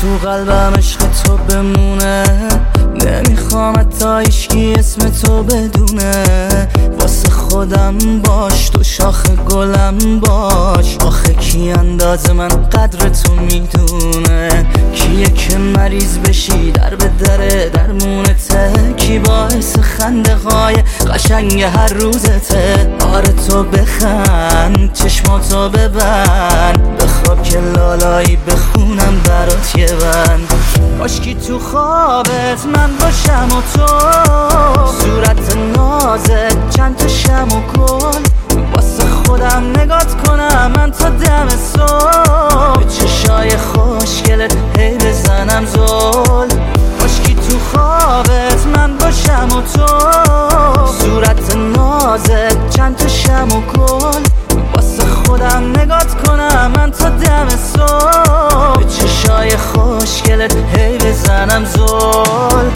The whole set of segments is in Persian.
تو قلبم عشق تو بمونه، نمیخوام حتی هیچکی اسم تو بدونه. واسه خودم باش، تو شاخ گلم باش. آخه کی انداز من قدر تو میدونه؟ کیه که مریض بشی در به در درمونته؟ کی باعث خنده های قشنگ هر روزته؟ آره تو بخند، چشماتو ببند، بخواب که لالایی بخونم برات یه بند. کاشکی تو خوابت من باشم و تو، صورت نازت چند تا شم و گل. واسه خودم نگات کنم من تا دم صبح، به چشای خوشگلت هی بزنم زل. کاشکی تو خوابت من باشم و تو، صورت نازت چند تا شم و گل. واسه خودم نگات کنم من تا دم صبح، به چشای خوشگلت هی بزنم زل.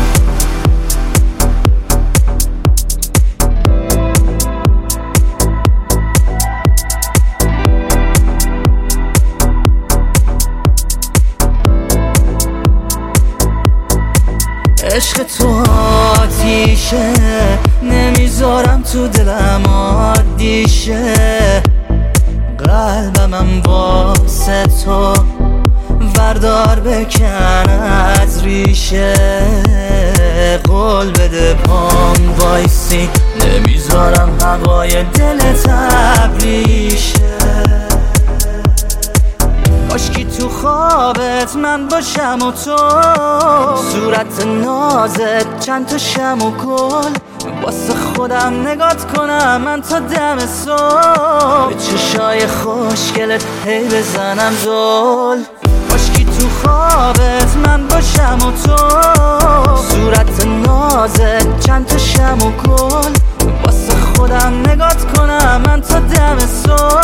عشق تو آتیشه، نمیذارم تو دلم عادیشه. قلبم واسه تو وردار بکن از ریشه. قول بده پام وایسی، نمیذارم هوای دلت ابریشه. کاشکی تو خوابت من باشم و تو، صورت نازت چند تا شم و گل. واسه خودم نگات کنم من تا دم صبح، به چشای خوشگلت هی بزنم زل. کاشکی تو خوابت من باشم و تو، صورت نازت چند تا شم و گل. واسه خودم نگات کنم من تا دم صبح،